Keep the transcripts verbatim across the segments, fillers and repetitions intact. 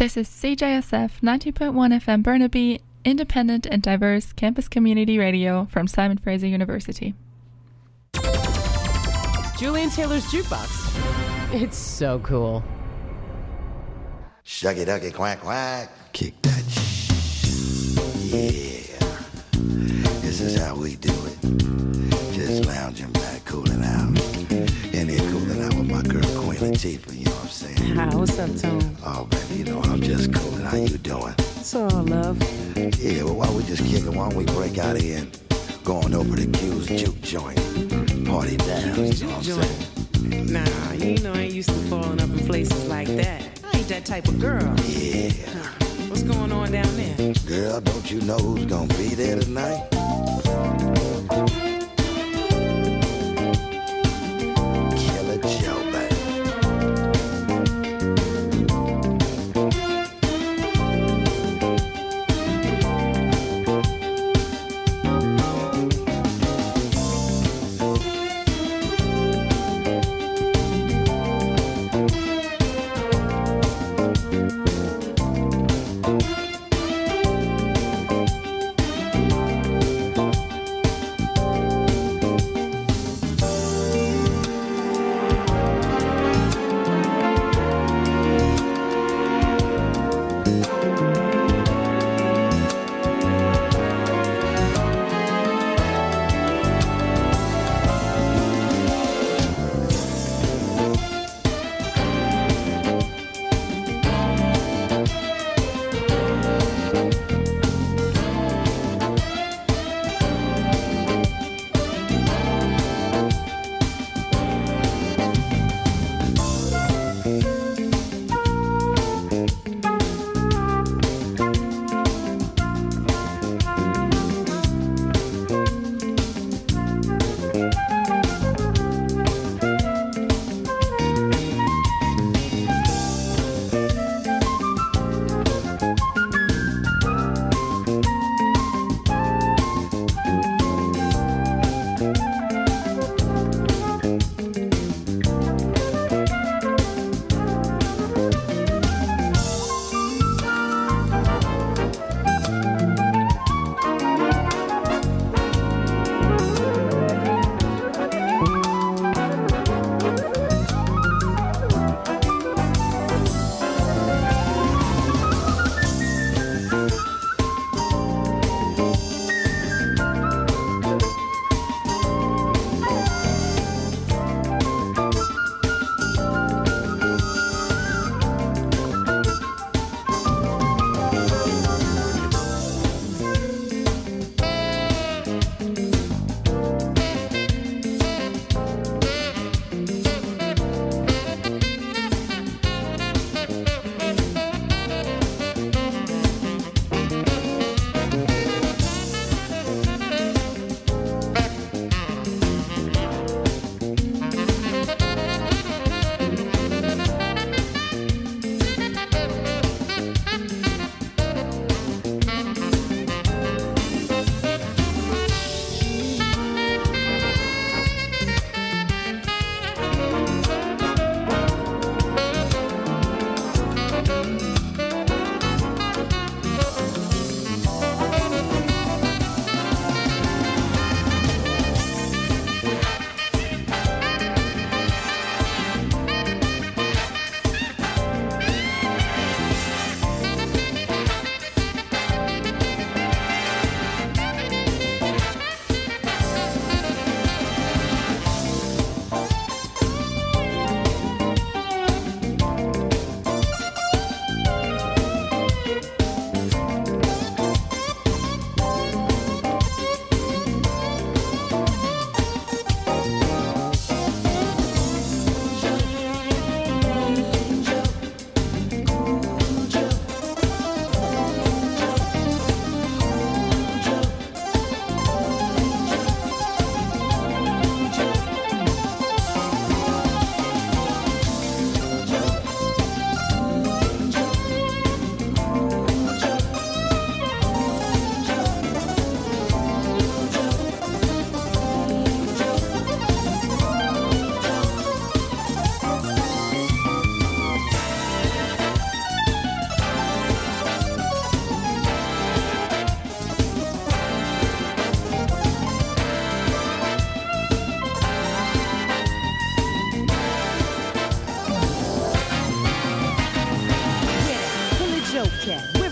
This is C J S F ninety point one F M Burnaby, independent and diverse campus community radio from Simon Fraser University. Julian Taylor's Jukebox. It's so cool. Shucky ducky quack quack. Kick that sh- Yeah. This is how we do it. Just lounging back, cooling out. In here cooling out with my girl Queen Latifah, you know what I'm saying? Hi, what's up, Tone? Oh, baby, you know I'm just cooling. How you doing? It's all love. Yeah, well, while we just kicking, why don't we break out of here and go on over to Q's Juke Joint? Party down, you know what I'm saying? Nah, you know I ain't used to falling up in places like that. I ain't that type of girl. Yeah. What's going on down there? Girl, don't you know who's gonna be there tonight? Killer Joe, baby.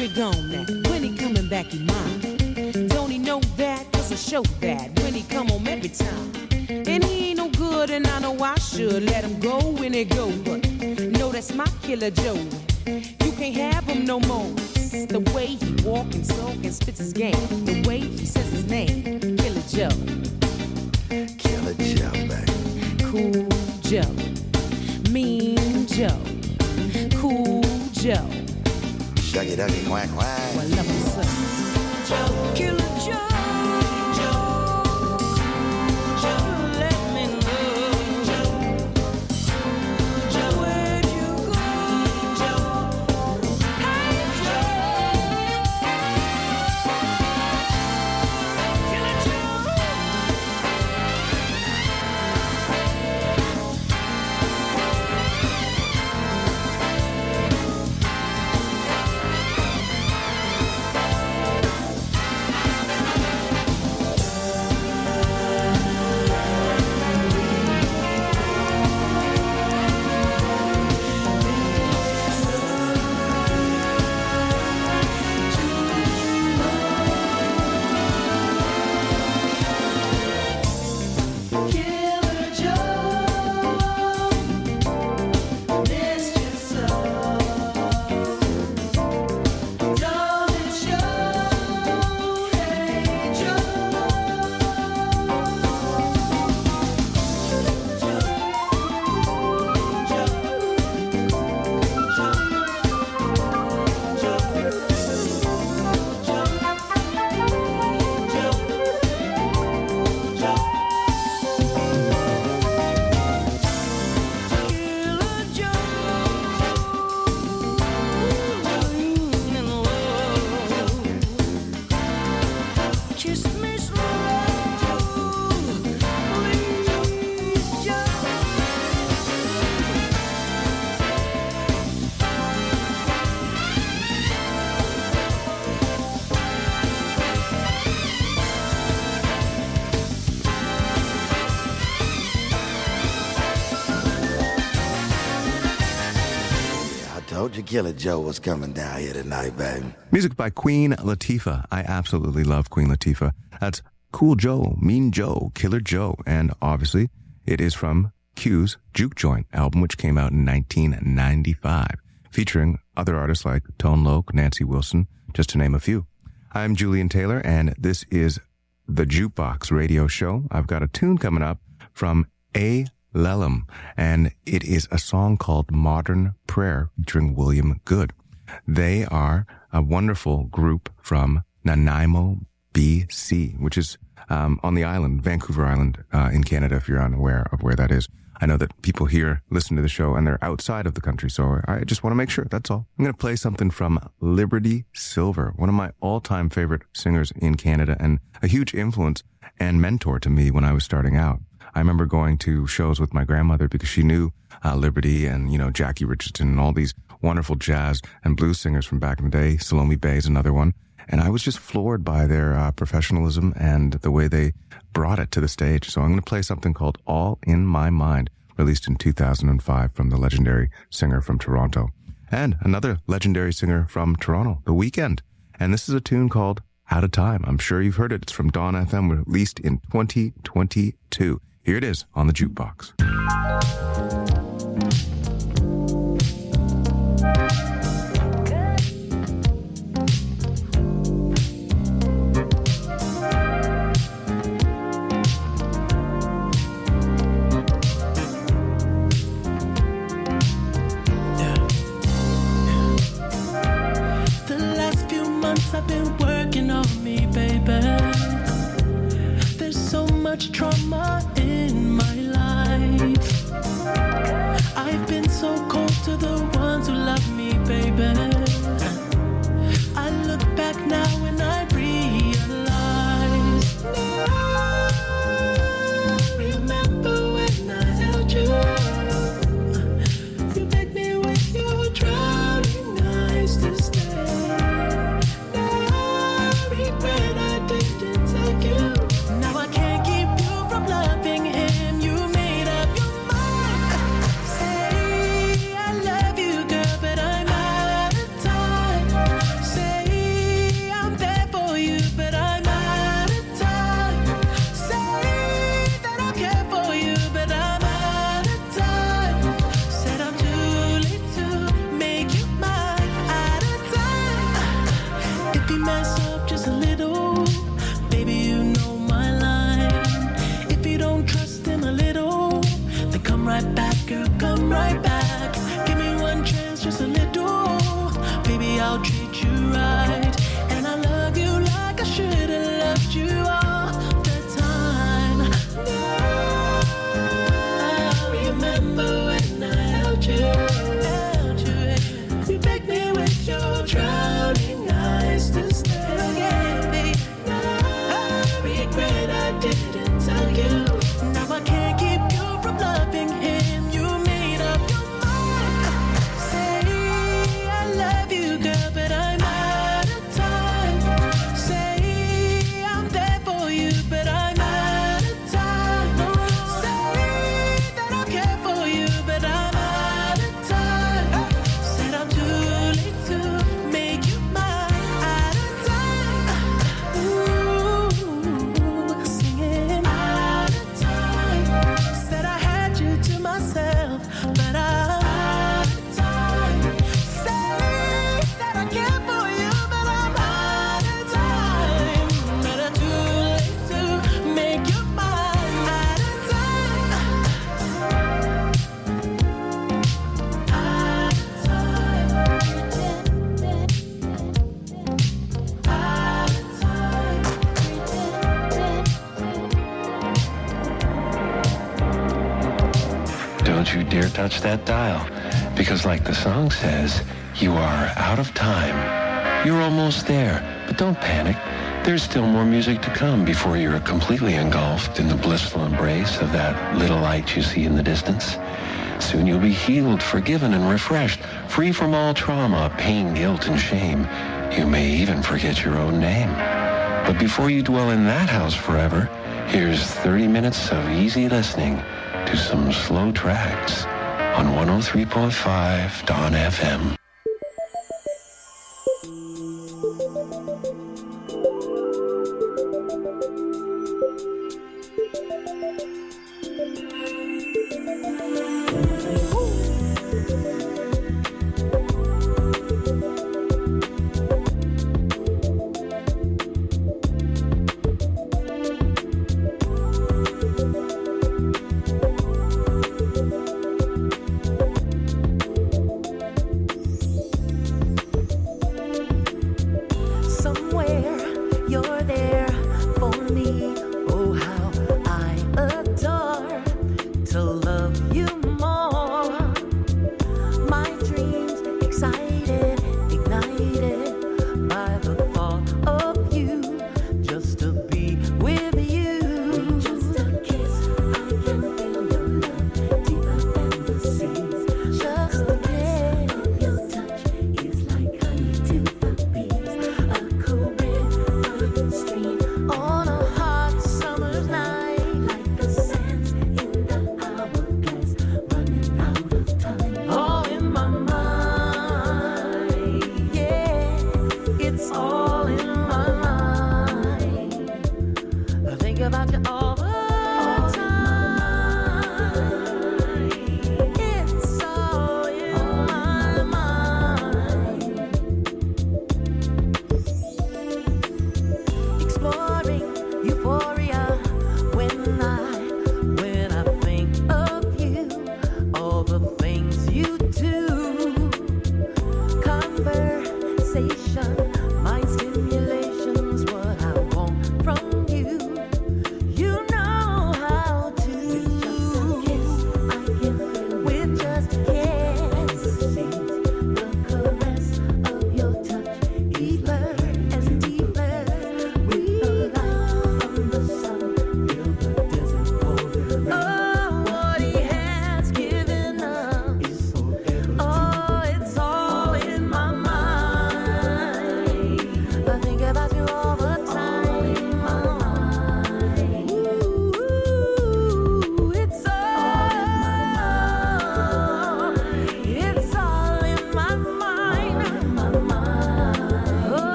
me gone now. When he coming back, he mine. Don't he know that? Cause I show that when he come home every time. And he ain't no good, and I know I should let him go when it go. But no, that's my Killer Joe. You can't have him no more. The way he walk and talk and spits his game. The way he says his name. Killer Joe. Killer Joe, baby. Cool Joe. Mean Joe. Cool Joe. Shucky ducky quack quack. Well, love him so. Joe. Killer Joe. Told you Killer Joe was coming down here tonight, baby. Music by Queen Latifah. I absolutely love Queen Latifah. That's Cool Joe, Mean Joe, Killer Joe. And obviously, it is from Q's Juke Joint album, which came out in nineteen ninety-five, featuring other artists like Tone Loc, Nancy Wilson, just to name a few. I'm Julian Taylor, and this is the Jukebox Radio Show. I've got a tune coming up from A. Lelum, and it is a song called Modern Prayer featuring William Good. They are a wonderful group from Nanaimo, B C, which is um, on the island, Vancouver Island, uh, in Canada, if you're unaware of where that is. I know that people here listen to the show and they're outside of the country, so I just want to make sure, that's all. I'm going to play something from Liberty Silver, one of my all-time favorite singers in Canada and a huge influence and mentor to me when I was starting out. I remember going to shows with my grandmother because she knew uh, Liberty and, you know, Jackie Richardson and all these wonderful jazz and blues singers from back in the day. Salome Bay is another one. And I was just floored by their uh, professionalism and the way they brought it to the stage. So I'm going to play something called All in My Mind, released in two thousand five from the legendary singer from Toronto. And another legendary singer from Toronto, The Weeknd. And this is a tune called Out of Time. I'm sure you've heard it. It's from Dawn F M, released in twenty twenty-two. Here it is on the Jukebox. The last few months I've been working on me, baby. There's so much trauma in my life. I've been so cold to the ones who love me, baby. I look back now and I realize now, remember when I held you. You begged me with your drowning eyes to stay. Now, regret I didn't take you. Now I can't keep you from loving him. You made up your mind. Say I love you. you mess up just a little, baby, you know my line. If you don't trust him a little, then come right back, girl, come right back. Give me one chance, just a little, baby, I'll treat you right. And I love you like I should have loved you all the time. I remember when I held you, held you. You begged me with your drowning eyes to stay. I regret I didn't tell you. Now I can't keep you from loving him. You made up your mind. Say I love you, girl, but I'm out of time. Say I'm there for you, but I'm out of time. Say that I care for you, but I'm out of time. Said I'm too late to make you mine. Out of time. Ooh, singing out of time. Said I had you to myself, but I'm out of time. Say that I care for you, but I'm out of time. But I'm too late to make you mine. Out of time. Out of time. Out of time. Don't you dare touch that dial, because like the song says, you are out of time. You're almost there, but don't panic. There's still more music to come before you're completely engulfed in the blissful embrace of that little light you see in the distance. Soon you'll be healed, forgiven, and refreshed, free from all trauma, pain, guilt, and shame. You may even forget your own name. But before you dwell in that house forever, here's thirty minutes of easy listening to some slow tracks on one oh three point five Dawn F M. Somewhere you're there for me. Oh, how I adore to love you more. My dreams excited, ignited by the thought of you. Just to be with you. With just a kiss, I can feel your love deeper than the seas. Just a kiss, your touch is like honey to the bees. A cool river stream on a hot summer's night, like the sands in the hourglass, running out of time. All in my mind, yeah, it's all in my mind. I think about you all the time. It's all in my mind. Exploring euphoria when I when I think of you, all the things you do. Conversation, mind stimulation's what I want from you. You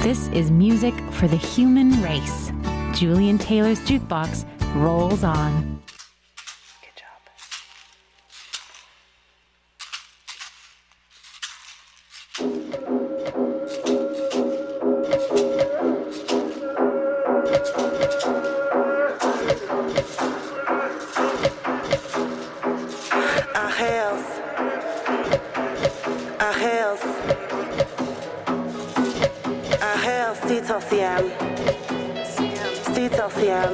This is music for the human race. Julian Taylor's Jukebox rolls on. Good job. Stitosiam, Stitosiam,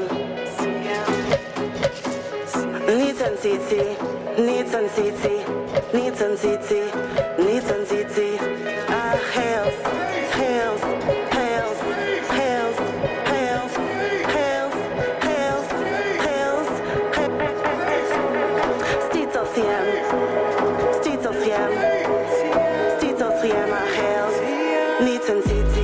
Nieten Titi, Nieten Titi, Nieten Titi, Nieten Titi, ah, Hales, Hales, Hales, Hales, Hales, Hales, Hales, Hales, Stitosiam, Stitosiam, Stitosiam, ah, Hales, Nieten Titi.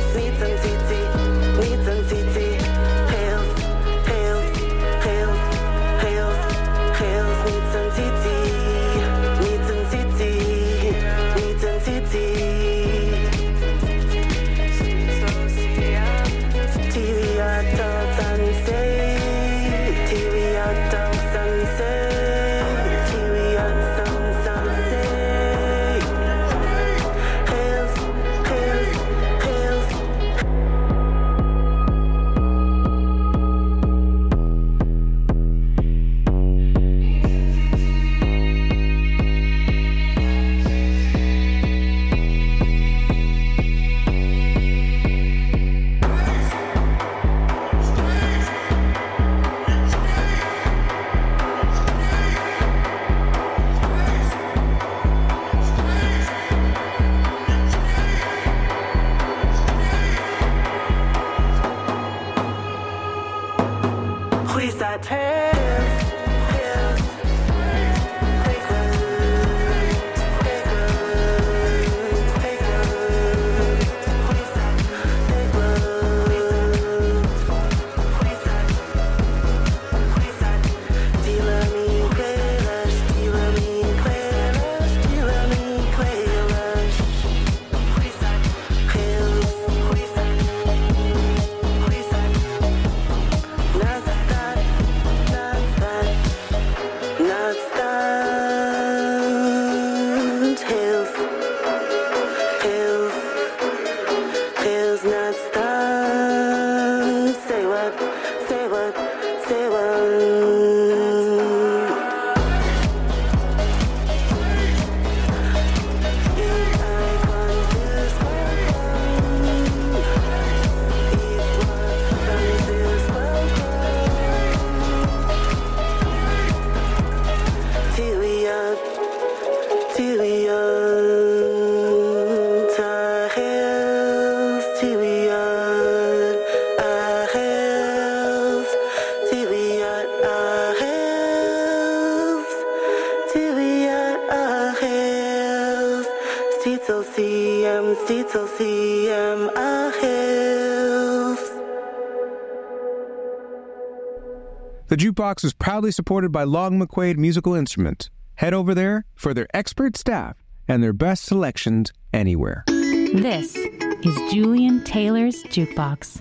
The Jukebox is proudly supported by Long McQuaid Musical Instruments. Head over there for their expert staff and their best selections anywhere. This is Julian Taylor's Jukebox.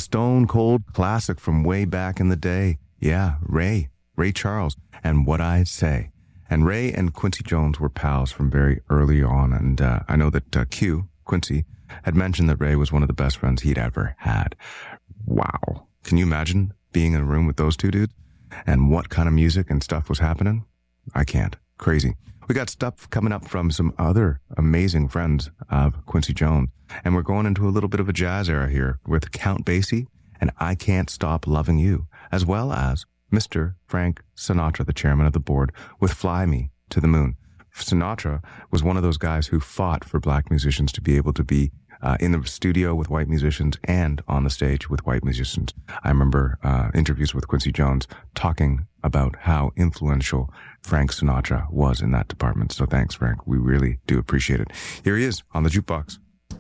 stone cold classic from way back in the day. Yeah, Ray, Ray Charles, and What I'd Say. And Ray and Quincy Jones were pals from very early on, and uh, I know that uh, Q, Quincy, had mentioned that Ray was one of the best friends he'd ever had. Wow. Can you imagine being in a room with those two dudes? And what kind of music and stuff was happening? I can't. Crazy. We got stuff coming up from some other amazing friends of Quincy Jones, and we're going into a little bit of a jazz era here with Count Basie and I Can't Stop Loving You, as well as Mister Frank Sinatra, the chairman of the board, with Fly Me to the Moon. Sinatra was one of those guys who fought for black musicians to be able to be uh, in the studio with white musicians and on the stage with white musicians. I remember uh, interviews with Quincy Jones talking about how influential Frank Sinatra was in that department. So thanks, Frank. We really do appreciate it. Here he is on the jukebox.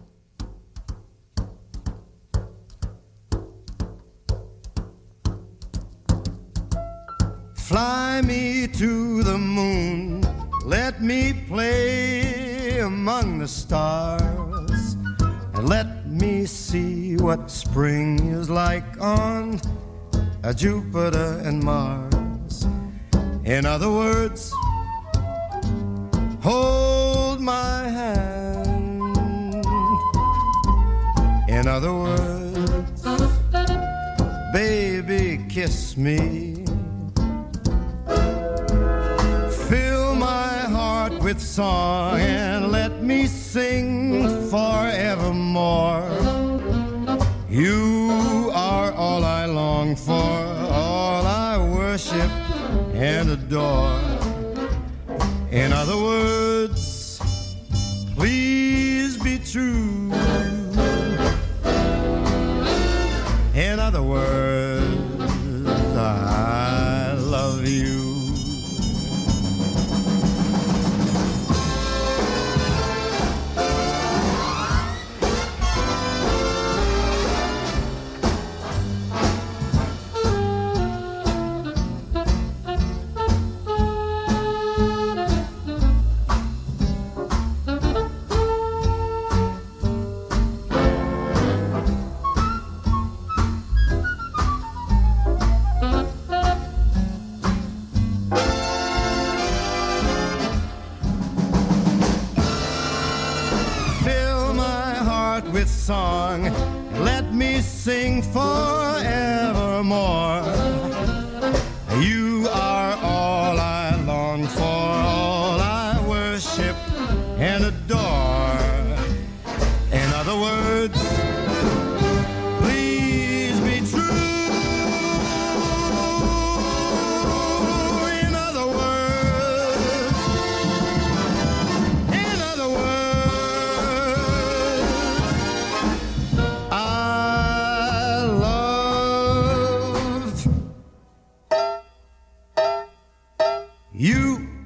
Fly me to the moon, let me play among the stars, and let me see what spring is like on a Jupiter and Mars. In other words, hold my hand. In other words, baby, kiss me. Fill my heart with song and let me sing forevermore. You are all I long for, all I worship and adore. In other words, please be true. In other words, I love you. Song, let me sing forevermore. You are all I long for, all I worship and adore. In other words, please be true. In other words, in other words, you.